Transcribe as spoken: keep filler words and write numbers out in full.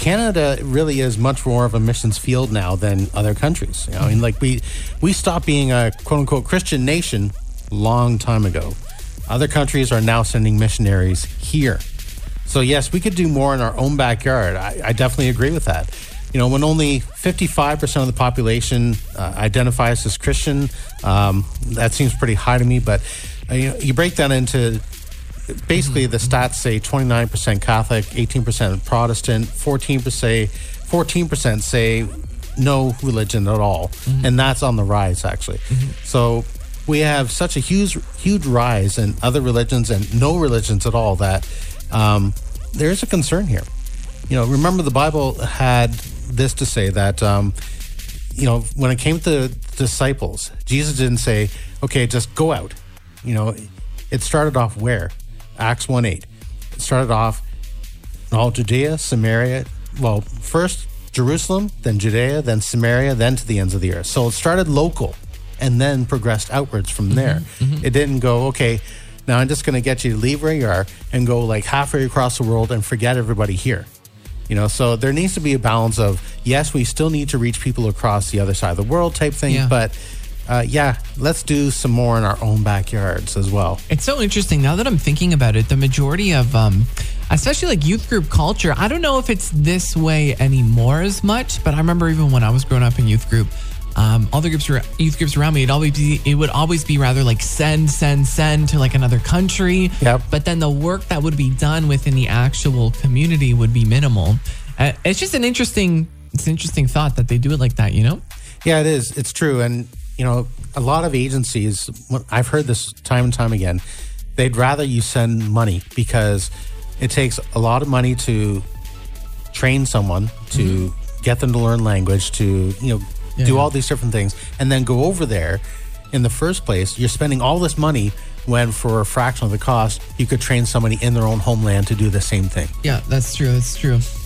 Canada really is much more of a missions field now than other countries. You know, I mean, like we we stopped being a quote unquote Christian nation a long time ago. Other countries are now sending missionaries here. So yes, we could do more in our own backyard. I, I definitely agree with that. You know, when only fifty-five percent of the population uh, identifies as Christian, um, that seems pretty high to me. But uh, you know, you break that into basically the stats say twenty-nine percent Catholic, eighteen percent Protestant, fourteen percent say, fourteen percent say no religion at all. Mm-hmm. And that's on the rise, actually. Mm-hmm. So we have such a huge, huge rise in other religions and no religions at all that um, there is a concern here. You know, remember the Bible had this to say that, um, you know, when it came to disciples, Jesus didn't say, okay, just go out. You know, it started off where? Acts one eight. It started off all Judea, Samaria. Well, first Jerusalem, then Judea, then Samaria, then to the ends of the earth. So it started local and then progressed outwards from there. Mm-hmm, mm-hmm. It didn't go, okay, now I'm just going to get you to leave where you are and go like halfway across the world and forget everybody here. You know, so there needs to be a balance of, yes, we still need to reach people across the other side of the world type thing, yeah. but Uh, yeah, let's do some more in our own backyards as well. It's so interesting. Now that I'm thinking about it, the majority of, um, especially like youth group culture, I don't know if it's this way anymore as much, but I remember even when I was growing up in youth group, um, all the groups, youth groups around me, it'd always be, it would always be rather like send, send, send to like another country. Yep. But then the work that would be done within the actual community would be minimal. Uh, it's just an interesting, it's an interesting thought that they do it like that, you know? Yeah, it is. It's true. And you know, a lot of agencies, I've heard this time and time again, they'd rather you send money because it takes a lot of money to train someone, to mm-hmm. get them to learn language, to, you know, yeah, do yeah. all these different things, and then go over there. In the first place, you're spending all this money when for a fraction of the cost, you could train somebody in their own homeland to do the same thing. Yeah, that's true. That's true.